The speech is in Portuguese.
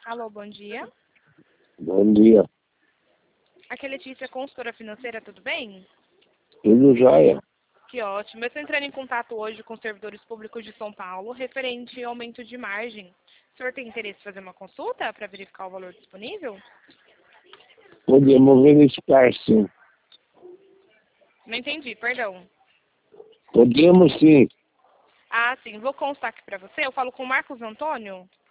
Alô, bom dia. Bom dia. Aqui é Letícia, consultora financeira, tudo bem? Tudo jóia? Que ótimo. Eu estou entrando em contato hoje com os servidores públicos de São Paulo, referente ao aumento de margem. O senhor tem interesse em fazer uma consulta para verificar o valor disponível? Podemos verificar, sim. Não entendi, perdão. Podemos, sim. Ah, sim. Vou constar aqui para você. Eu falo com o Marcos Antônio.